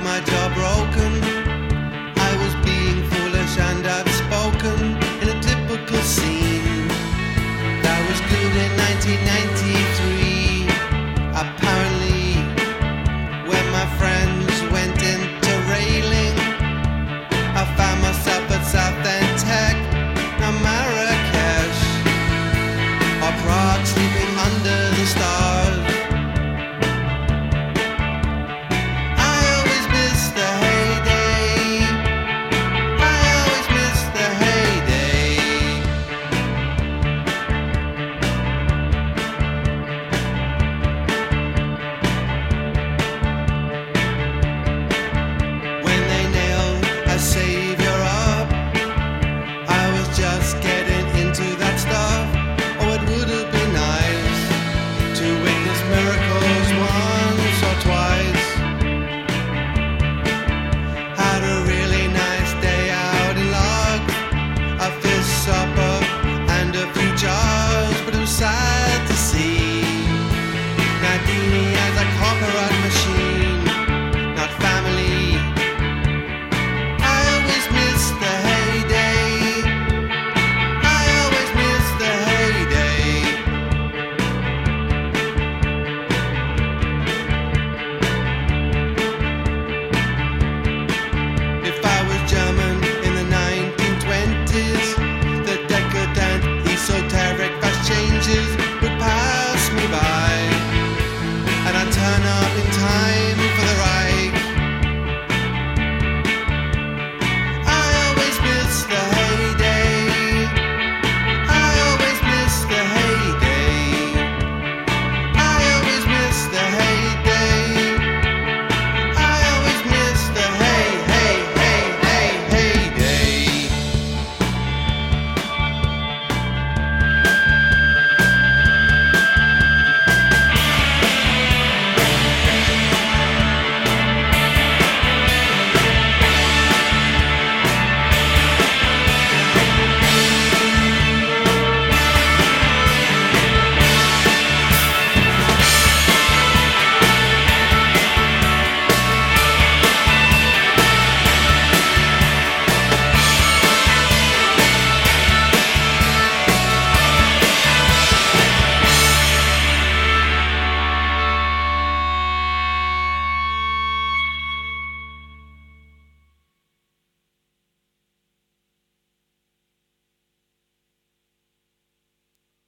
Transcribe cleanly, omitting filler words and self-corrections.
my jaw broken. I was being foolish and outspoken in a typical scene. That was good in 1993. Apparently, when my friends went into railing, I found myself at Southend Tech, now Marrakesh, or Prague, sleeping under the stars. Sad to see Nadini as a copyright machine, not family. I always miss the heyday. I always miss the heyday. If I was German in the 1920s, the decadent, esoteric changes would pass me by, and I'd turn up in